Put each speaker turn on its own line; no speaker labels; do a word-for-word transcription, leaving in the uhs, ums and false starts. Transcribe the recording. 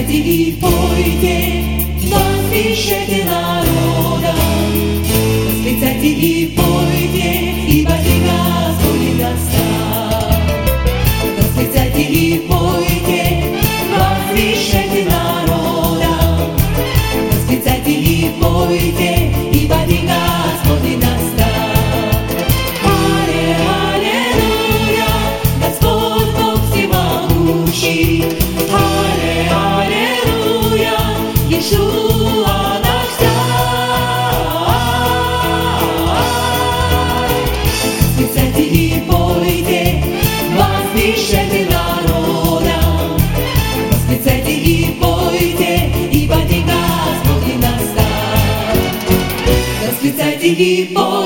Восклицайте и пойте, возвещайте народам. Восклицайте и пойте, ибо день Господень настал. Восклицайте и пойте, возвещайте народам. Восклицайте и пойте, ибо день Господень настал. Алле, аллилуйя, Господь Бог всемогущий. Алле, аллилуйя, Иешуа наш царь. Восклицайте и пойте, возвещайте народам. Восклицайте и пойте, ибо день Господень настал. Восклицайте и пойте.